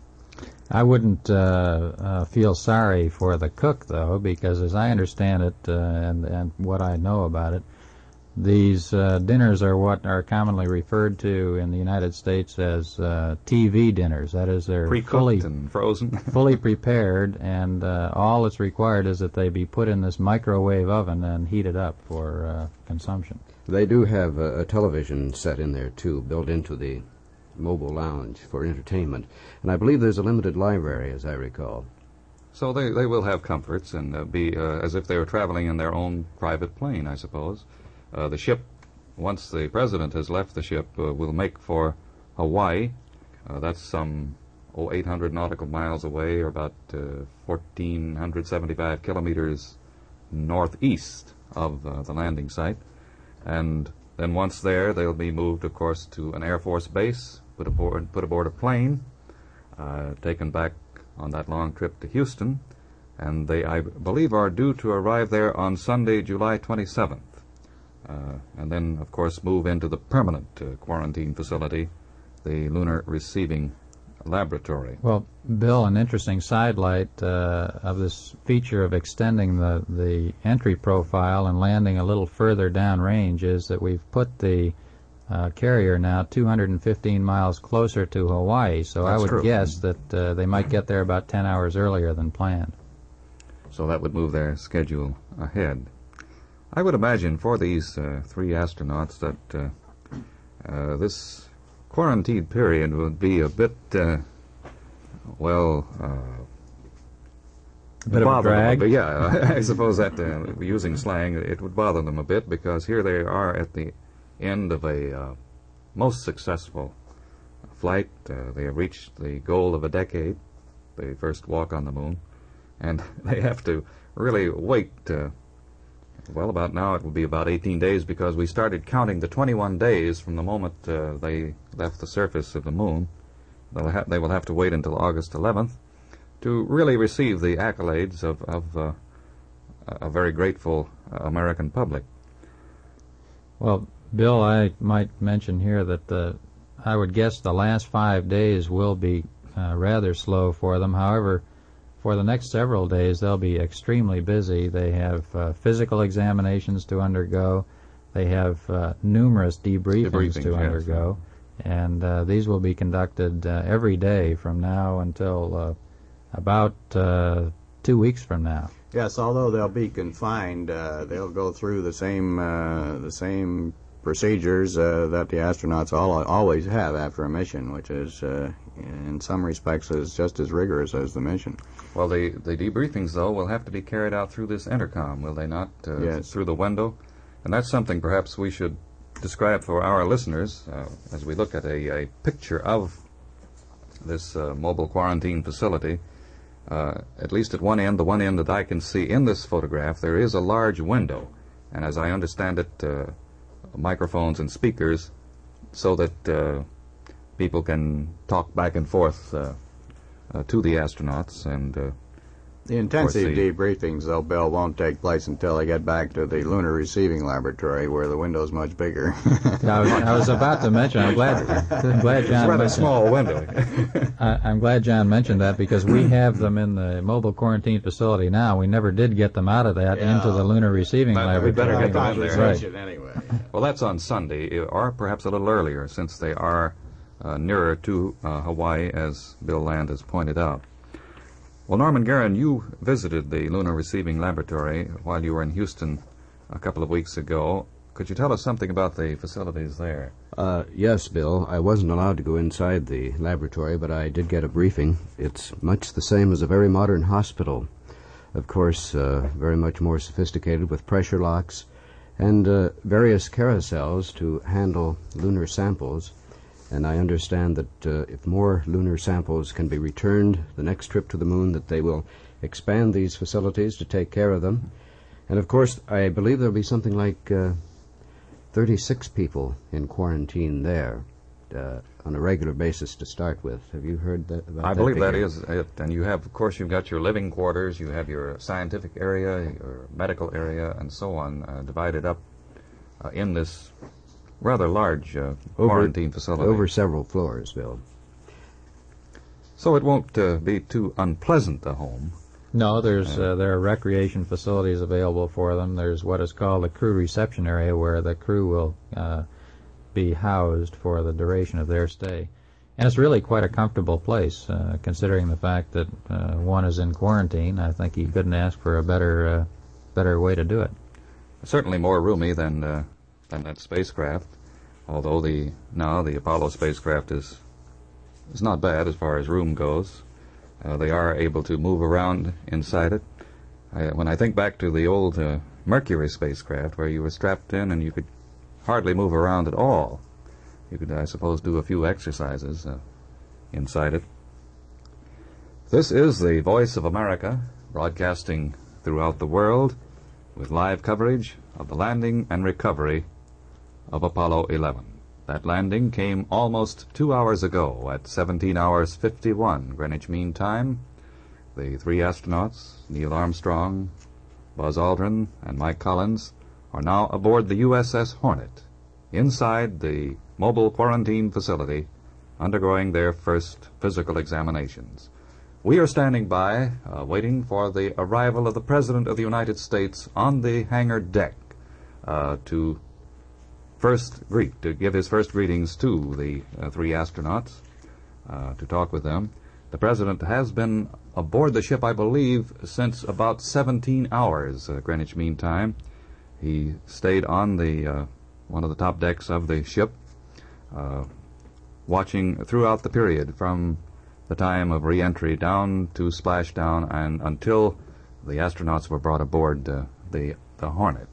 I wouldn't uh, uh, feel sorry for the cook, though, because as I understand it uh, and, and what I know about it, these uh, dinners are what are commonly referred to in the United States as uh, T V dinners. That is, they're Pre-cooked fully and frozen, fully prepared, and uh, all that's required is that they be put in this microwave oven and heated up for uh, consumption. They do have a, a television set in there too, built into the mobile lounge for entertainment, and I believe there's a limited library, as I recall. So they, they will have comforts and uh, be uh, as if they were traveling in their own private plane, I suppose. Uh, the ship, once the president has left the ship, uh, will make for Hawaii. Uh, that's some oh, eight hundred nautical miles away, or about uh, one thousand four hundred seventy-five kilometers northeast of uh, the landing site. And then once there, they'll be moved, of course, to an Air Force base, put aboard, put aboard a plane, uh, taken back on that long trip to Houston, and they, I believe, are due to arrive there on Sunday, July twenty-seventh. Uh, and then, of course, move into the permanent uh, quarantine facility, the Lunar Receiving Laboratory. Well, Bill, an interesting sidelight uh, of this feature of extending the, the entry profile and landing a little further downrange is that we've put the uh, carrier now two hundred fifteen miles closer to Hawaii, so That's I would true. guess that uh, they might get there about ten hours earlier than planned. So that would move their schedule ahead. I would imagine for these uh, three astronauts that uh, uh, this quarantine period would be a bit, uh, well, uh, A bit of a bother them drag? bit. Yeah, I suppose that, uh, using slang, it would bother them a bit, because here they are at the end of a uh, most successful flight. Uh, they have reached the goal of a decade, the first walk on the moon, and they have to really wait. Uh, well, about now it will be about eighteen days, because we started counting the twenty-one days from the moment uh, they left the surface of the moon. They'll ha- they will have to wait until August eleventh to really receive the accolades of, of uh, a very grateful uh, American public. Well, Bill, I might mention here that the, I would guess the last five days will be uh, rather slow for them. However, for the next several days, they'll be extremely busy. They have uh, physical examinations to undergo. They have uh, numerous debriefings, Debriefings, to yes. undergo. And uh, these will be conducted uh, every day from now until uh, about uh, two weeks from now. Yes, although they'll be confined, uh, they'll go through the same uh, the same procedures uh, that the astronauts all, always have after a mission, which is, uh, in some respects, is just as rigorous as the mission. Well, the, the debriefings, though, will have to be carried out through this intercom, will they not? Uh, yes. Through the window? And that's something perhaps we should describe for our listeners uh, as we look at a, a picture of this uh, mobile quarantine facility. Uh, at least at one end, the one end that I can see in this photograph, there is a large window. And as I understand it, uh, microphones and speakers so that uh, people can talk back and forth uh, uh, to the astronauts. And uh, the intensive the debriefings, though, Bill, won't take place until they get back to the lunar receiving laboratory, where the window's much bigger. I, was, I was about to mention. I'm glad. I'm glad John. It's rather mentioned, small window. I, I'm glad John mentioned that because we have them in the mobile quarantine facility now. We never did get them out of that Yeah. into the lunar receiving But laboratory. we better get them in there. Right. Anyway. Well, that's on Sunday, or perhaps a little earlier, since they are uh, nearer to uh, Hawaii, as Bill Land has pointed out. Well, Norman Guerin, you visited the Lunar Receiving Laboratory while you were in Houston a couple of weeks ago. Could you tell us something about the facilities there? Uh, yes, Bill. I wasn't allowed to go inside the laboratory, but I did get a briefing. It's much the same as a very modern hospital. Of course, uh, very much more sophisticated with pressure locks and uh, various carousels to handle lunar samples. And I understand that uh, if more lunar samples can be returned the next trip to the moon, that they will expand these facilities to take care of them. And of course, I believe there'll be something like uh, thirty-six people in quarantine there uh, on a regular basis to start with. Have you heard that about I that believe that figure? is it. And you have, of course, you've got your living quarters, you have your scientific area, your medical area, and so on, uh, divided up uh, in this rather large uh, Over- quarantine facility. Over several floors, Bill. So it won't uh, be too unpleasant a home. No, there's uh, there are recreation facilities available for them. There's what is called a crew reception area where the crew will uh, be housed for the duration of their stay. And it's really quite a comfortable place, uh, considering the fact that uh, one is in quarantine. I think you couldn't ask for a better uh, better way to do it. Certainly more roomy than uh, than that spacecraft, although the now the Apollo spacecraft is is not bad as far as room goes. Uh, they are able to move around inside it. I, when I think back to the old uh, Mercury spacecraft, where you were strapped in and you could hardly move around at all, you could, I suppose, do a few exercises uh, inside it. This is the Voice of America, broadcasting throughout the world with live coverage of the landing and recovery of Apollo eleven. That landing came almost two hours ago at seventeen hours fifty-one Greenwich Mean Time. The three astronauts, Neil Armstrong, Buzz Aldrin, and Mike Collins, are now aboard the U S S Hornet, inside the mobile quarantine facility, undergoing their first physical examinations. We are standing by, uh, waiting for the arrival of the President of the United States on the hangar deck uh, to first greet, to give his first greetings to the uh, three astronauts, uh, to talk with them. The President has been aboard the ship, I believe, since about seventeen hours, uh, Greenwich Mean Time. He stayed on the uh, one of the top decks of the ship, uh, watching throughout the period from the time of re-entry down to splashdown and until the astronauts were brought aboard uh, the, the Hornet.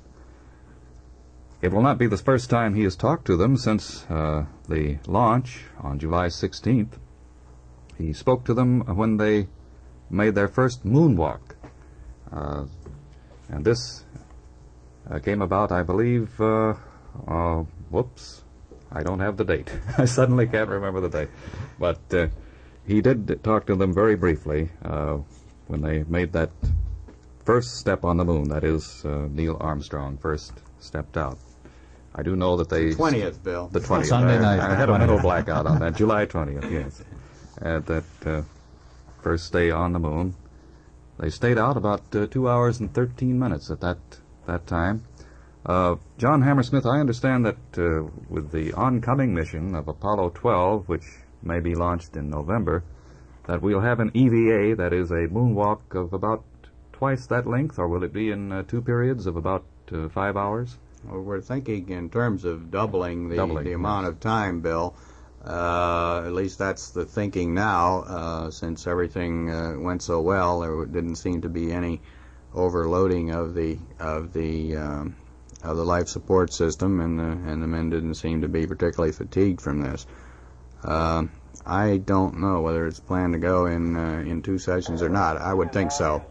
It will not be the first time he has talked to them since uh, the launch on July sixteenth. He spoke to them when they made their first moonwalk. Uh, and this uh, came about, I believe, uh, uh, whoops, I don't have the date. I suddenly can't remember the date. But uh, he did talk to them very briefly uh, when they made that first step on the moon. That is, uh, Neil Armstrong first stepped out. I do know that they... twentieth, Bill. The twentieth. Sunday night. I, I had a mental blackout on that. July twentieth, yes. At that uh, first stay on the moon. They stayed out about uh, two hours and thirteen minutes at that that time. Uh, John Hammersmith, I understand that uh, with the oncoming mission of Apollo twelve, which may be launched in November, that we'll have an E V A, that is a moonwalk of about twice that length, or will it be in uh, two periods of about uh, five hours? Well, we're thinking in terms of doubling the, Doubling, the amount yes. of time, Bill. Uh, at least that's the thinking now, uh, since everything uh, went so well. There didn't seem to be any overloading of the of the um, of the life support system, and the and the men didn't seem to be particularly fatigued from this. Uh, I don't know whether it's planned to go in uh, in two sessions or not. I would think so.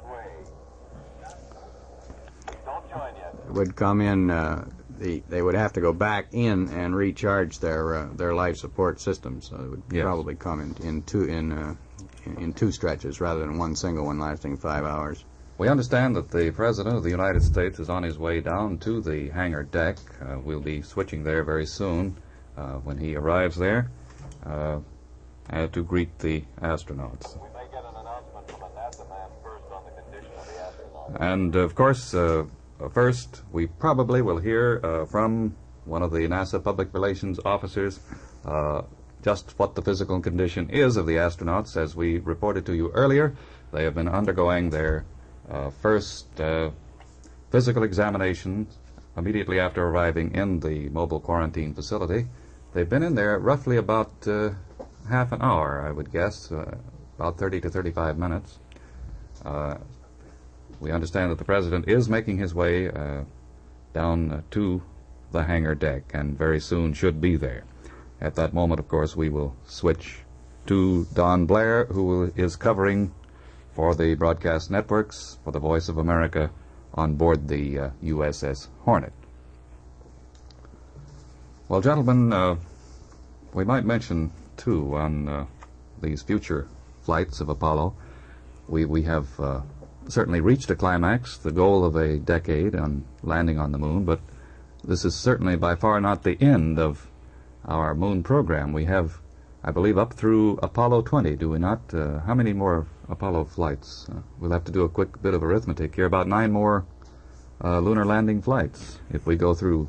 It would come in. Uh, the they would have to go back in and recharge their uh, their life support systems. So it would Yes. probably come in in two in uh, in two stretches rather than one single one lasting five hours. We understand that the President of the United States is on his way down to the hangar deck. Uh, we'll be switching there very soon uh, when he arrives there uh, uh, to greet the astronauts. We may get an announcement from a NASA man first on the condition of the astronauts. And, of course, uh, first, we probably will hear uh, from one of the NASA public relations officers uh, just what the physical condition is of the astronauts. As we reported to you earlier, they have been undergoing their uh, first uh, physical examination immediately after arriving in the mobile quarantine facility. They've been in there roughly about uh, half an hour, I would guess, uh, about thirty to thirty-five minutes. Uh, We understand that the President is making his way uh, down uh, to the hangar deck and very soon should be there. At that moment, of course, we will switch to Don Blair, who is covering for the broadcast networks for the Voice of America on board the uh, U S S Hornet. Well, gentlemen, uh, we might mention, too, on uh, these future flights of Apollo, we, we have... Uh, certainly reached a climax, the goal of a decade on landing on the moon, but this is certainly by far not the end of our moon program. We have, I believe, up through Apollo twenty, do we not? Uh, how many more Apollo flights? Uh, we'll have to do a quick bit of arithmetic here. About nine more uh, lunar landing flights if we go through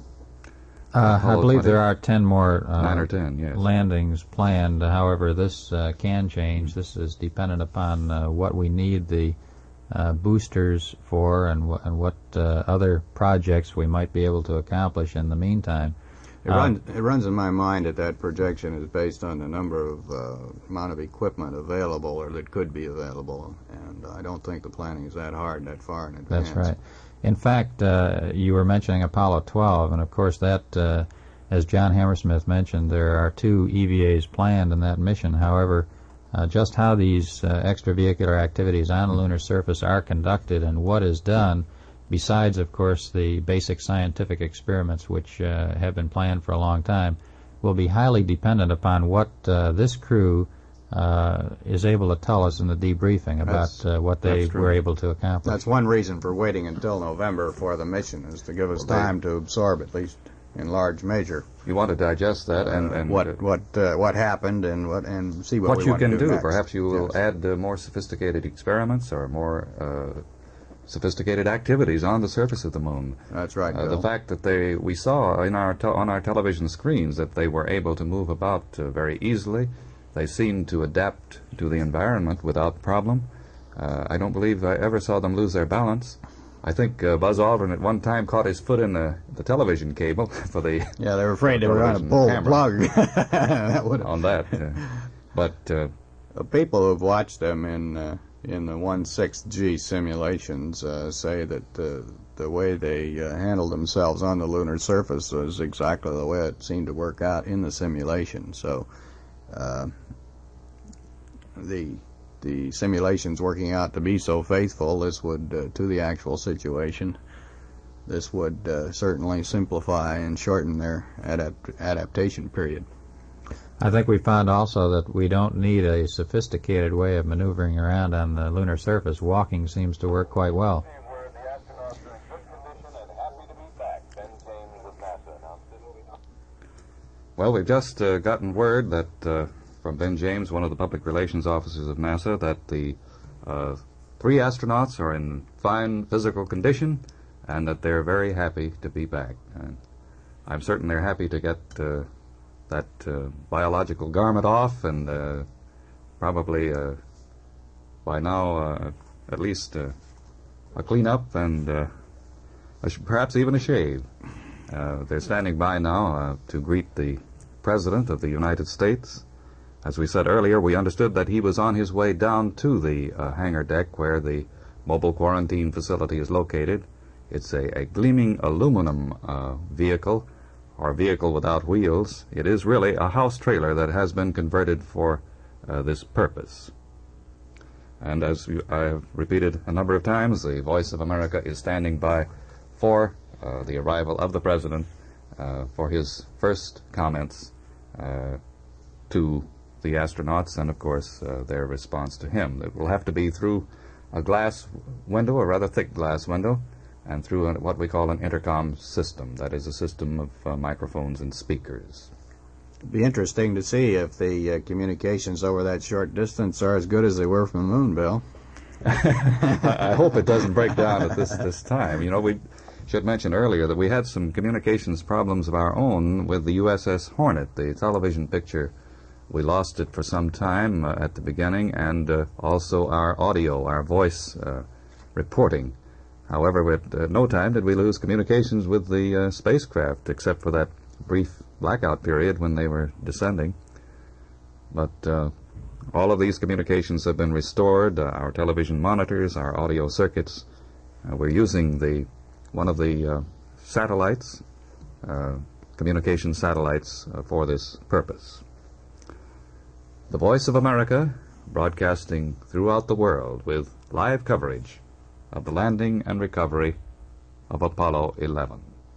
Uh, I believe twenty. there are ten more uh, Nine or ten, yes. landings planned. However, this uh, can change. This is dependent upon uh, what we need the Uh, boosters for and, wh- and what uh, other projects we might be able to accomplish in the meantime. It, Uh, runs, it runs in my mind that that projection is based on the number of uh, amount of equipment available or that could be available, and I don't think the planning is that hard that far in advance. That's right. In fact, uh, you were mentioning Apollo twelve, and of course that, uh, as John Hammersmith mentioned, there are two E V As planned in that mission. However, Uh, just how these uh, extravehicular activities on the lunar surface are conducted and what is done, besides, of course, the basic scientific experiments which uh, have been planned for a long time, will be highly dependent upon what uh, this crew uh, is able to tell us in the debriefing about uh, what they were able to accomplish. That's one reason for waiting until November for the mission, is to give us Well, they- time to absorb at least in large measure. You want to digest that and, and what uh, what uh, what happened and what and see what, what we you want can to do. do. next. Perhaps you will Yes. add uh, more sophisticated experiments or more uh, sophisticated activities on the surface of the moon. That's right, Uh, Bill. the fact that they we saw in our te- on our television screens that they were able to move about uh, very easily. They seemed to adapt to the environment without problem. Uh, I don't believe I ever saw them lose their balance. I think uh, Buzz Aldrin at one time caught his foot in the, the television cable for the Yeah, they were afraid they were going to television pull the camera. plug. that would on that. Uh, but uh, Uh, people who've watched them in uh, in the one sixth G simulations uh, say that uh, the way they uh, handled themselves on the lunar surface was exactly the way it seemed to work out in the simulation. So uh, the the simulations working out to be so faithful, this would uh, to the actual situation, this would uh, certainly simplify and shorten their adapt- adaptation period. I think we found also that we don't need a sophisticated way of maneuvering around on the lunar surface. Walking seems to work quite well. Where the astronauts are in good condition and happy to be back. Ben James of NASA announced it. Well, we've just uh, gotten word that uh, from Ben James, one of the public relations officers of NASA, that the uh, three astronauts are in fine physical condition and that they're very happy to be back. And I'm certain they're happy to get uh, that uh, biological garment off, and uh, probably uh, by now uh, at least uh, a cleanup and uh, a sh- perhaps even a shave. Uh, they're standing by now uh, to greet the President of the United States. As we said earlier, we understood that he was on his way down to the uh, hangar deck where the mobile quarantine facility is located. It's a, a gleaming aluminum uh, vehicle, or vehicle without wheels. It is really a house trailer that has been converted for uh, this purpose. And as you, I have repeated a number of times, the Voice of America is standing by for uh, the arrival of the President uh, for his first comments uh, to the astronauts and, of course, uh, their response to him. It will have to be through a glass window, a rather thick glass window, and through a, what we call an intercom system. That is a system of uh, microphones and speakers. It'd be interesting to see if the uh, communications over that short distance are as good as they were from the moon, Bill. I hope it doesn't break down at this, this time. You know, we should mention earlier that we had some communications problems of our own with the U S S Hornet, the television picture. We lost it for some time uh, at the beginning, and uh, also our audio, our voice uh, reporting. However, at uh, no time did we lose communications with the uh, spacecraft, except for that brief blackout period when they were descending. But uh, all of these communications have been restored, uh, our television monitors, our audio circuits. Uh, we're using the one of the uh, satellites, uh, communication satellites, uh, for this purpose. The Voice of America, broadcasting throughout the world with live coverage of the landing and recovery of Apollo eleven.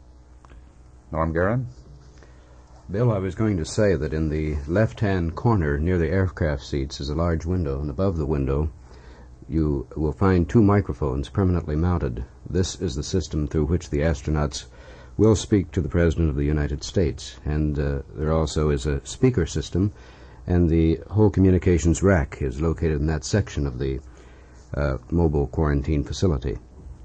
Norm Guerin? Bill, I was going to say that in the left-hand corner near the aircraft seats is a large window, and above the window you will find two microphones permanently mounted. This is the system through which the astronauts will speak to the President of the United States, and uh, there also is a speaker system, and the whole communications rack is located in that section of the uh, mobile quarantine facility.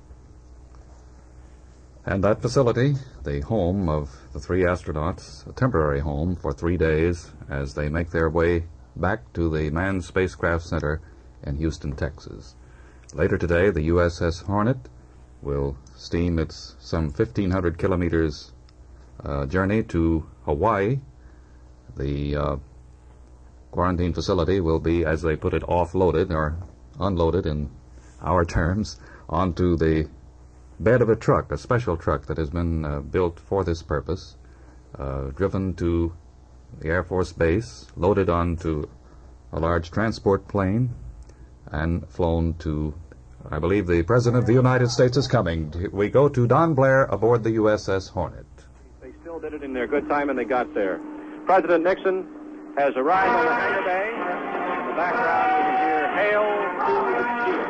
And that facility, the home of the three astronauts, a temporary home for three days as they make their way back to the Manned Spacecraft Center in Houston, Texas. Later today, the U S S Hornet will steam its some fifteen hundred kilometers uh, journey to Hawaii. The uh, quarantine facility will be, as they put it, offloaded or unloaded in our terms onto the bed of a truck, a special truck that has been uh, built for this purpose, uh, driven to the Air Force Base, loaded onto a large transport plane, and flown to, I believe the President of the United States is coming. We go to Don Blair aboard the U S S Hornet. They still did it in their good time, and they got there. President Nixon has arrived on the hangar bay. In the background, we can hear "Hail to the Shield"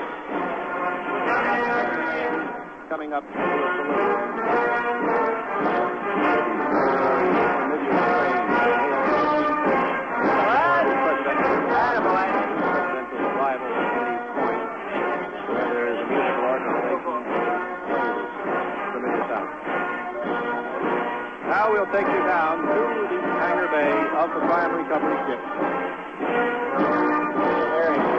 coming up to a Now we'll take you down to the hangar bay of the prime recovery ship. There he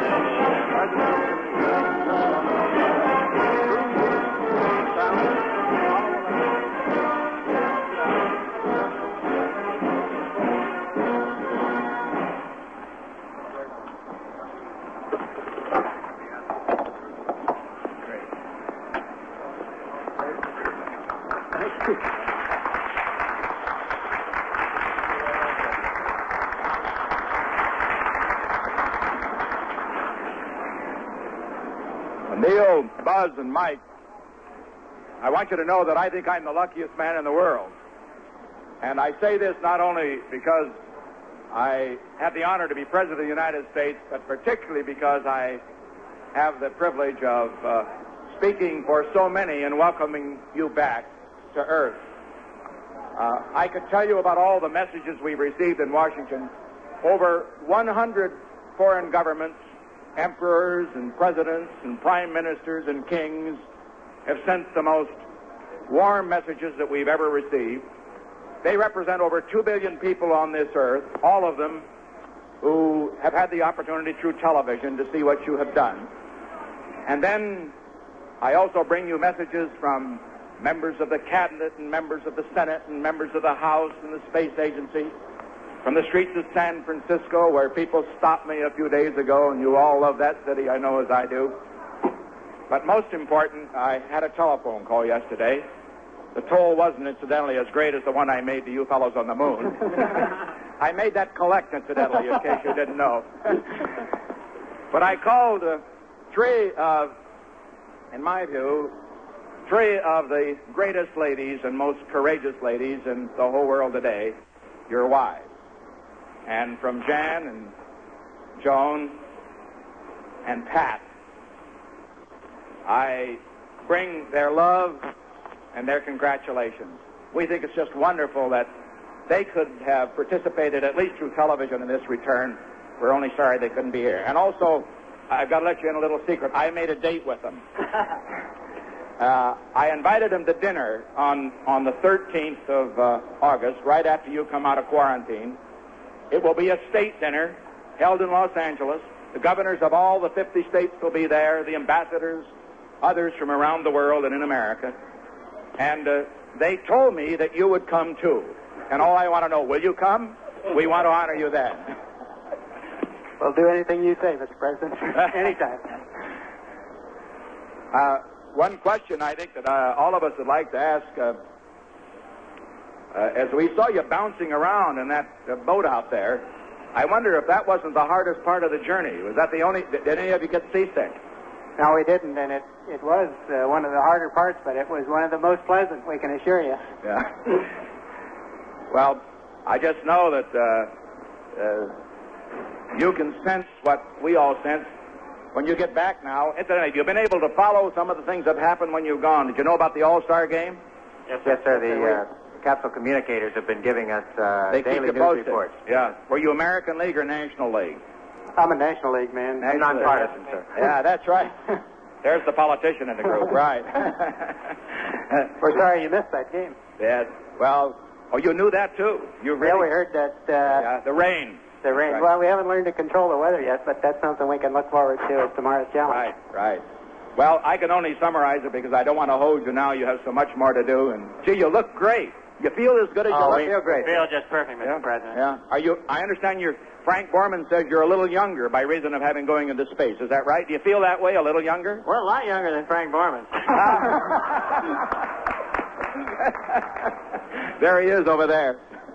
Neil, Buzz, and Mike, I want you to know that I think I'm the luckiest man in the world. And I say this not only because I have the honor to be President of the United States, but particularly because I have the privilege of uh, speaking for so many and welcoming you back to Earth. Uh, I could tell you about all the messages we've received in Washington. Over one hundred foreign governments, emperors and presidents and prime ministers and kings have sent the most warm messages that we've ever received. They represent over two billion people on this earth, all of them who have had the opportunity through television to see what you have done. And then I also bring you messages from members of the Cabinet and members of the Senate and members of the House and the Space Agency, from the streets of San Francisco, where people stopped me a few days ago, and you all love that city, I know, as I do. But most important, I had a telephone call yesterday. The toll wasn't, incidentally, as great as the one I made to you fellows on the moon. I made that collect, incidentally, in case you didn't know. But I called uh, three of, in my view, three of the greatest ladies and most courageous ladies in the whole world today, your wives. And from Jan and Joan and Pat, I bring their love and their congratulations. We think it's just wonderful that they could have participated, at least through television, in this return. We're only sorry they couldn't be here. And also, I've got to let you in a little secret. I made a date with them. uh, I invited them to dinner on, on the thirteenth of uh, August, right after you come out of quarantine. It will be a state dinner held in Los Angeles. The governors of all the fifty states will be there, the ambassadors, others from around the world and in America. And uh, they told me that you would come too. And all I want to know, will you come? We want to honor you then. We'll do anything you say, Mister President. Anytime. Uh, one question I think that uh, all of us would like to ask, uh, uh, as we saw you bouncing around in that uh, boat out there, I wonder if that wasn't the hardest part of the journey. Was that the only, did, did any of you get seasick? No, we didn't, and it, it was uh, one of the harder parts, but it was one of the most pleasant, we can assure you. Yeah. Well, I just know that uh, uh, you can sense what we all sense when you get back now. Incidentally, have you been able to follow some of the things that happened when you've gone? Did you know about the All-Star game? Yes, yes, sir. The uh, capsule communicators have been giving us uh, they daily keep news posted. reports. Yeah. Were you American League or National League? I'm a National League man. National I'm nonpartisan, sir. Yeah, that's right. There's the politician in the group, right. We're sorry you missed that game. Yes. Well, oh, you knew that, too. You really... Yeah, we heard that... Uh, yeah, the rain. The rain. Right. Well, we haven't learned to control the weather yet, but that's something we can look forward to as tomorrow's challenge. Right, right. Well, I can only summarize it because I don't want to hold you now. You have so much more to do. And, gee, you look great. You feel as good as oh, you look. We feel great. feel just perfect, Mister Yeah. President. Yeah. Are you... I understand you're... Frank Borman says you're a little younger by reason of having going into space. Is that right? Do you feel that way, a little younger? We're a lot younger than Frank Borman. There he is over there.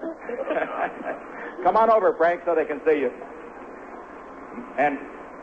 Come on over, Frank, so they can see you. And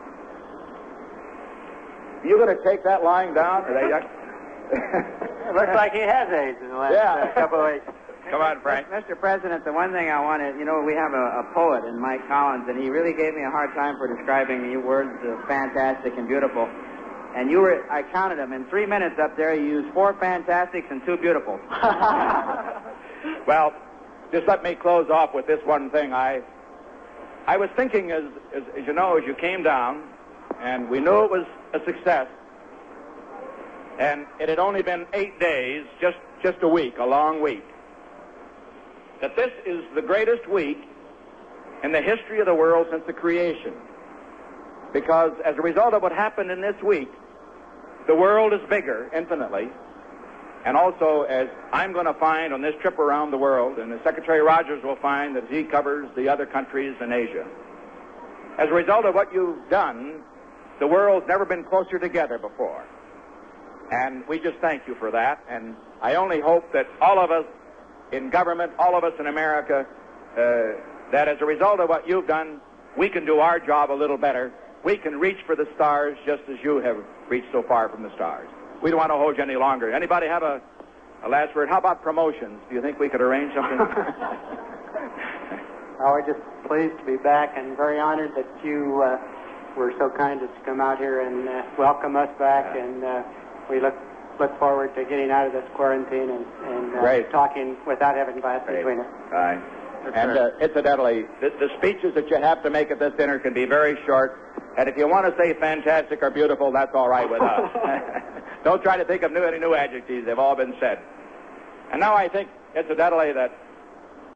you going to take that lying down? Or they... It looks like he has AIDS in the last Yeah. uh, couple of weeks. Come on, Frank. Mister President, the one thing I want to, you know, we have a, a poet in Mike Collins, and he really gave me a hard time for describing your words of fantastic and beautiful. And you were, I counted them, in three minutes up there, you used four fantastics and two beautifuls. Well, just let me close off with this one thing. I I was thinking, as, as, as you know, as you came down, and we knew it was a success, and it had only been eight days, just, just a week, a long week, that this is the greatest week in the history of the world since the creation. Because as a result of what happened in this week, the world is bigger, infinitely. And also, as I'm going to find on this trip around the world, and as Secretary Rogers will find as he covers the other countries in Asia, as a result of what you've done, the world's never been closer together before. And we just thank you for that. And I only hope that all of us in government, all of us in America, uh, that as a result of what you've done, we can do our job a little better. We can reach for the stars just as you have reached so far from the stars. We don't want to hold you any longer. Anybody have a, a last word? How about promotions? Do you think we could arrange something? Oh, we're just pleased to be back and very honored that you uh, were so kind as to come out here and uh, welcome us back. And uh, we look look forward to getting out of this quarantine and, and uh, talking without having glass Great. between us. Right. And uh, incidentally, the, the speeches that you have to make at this dinner can be very short. And if you want to say fantastic or beautiful, that's all right with us. Don't try to think of new, any new adjectives. They've all been said. And now I think, incidentally, that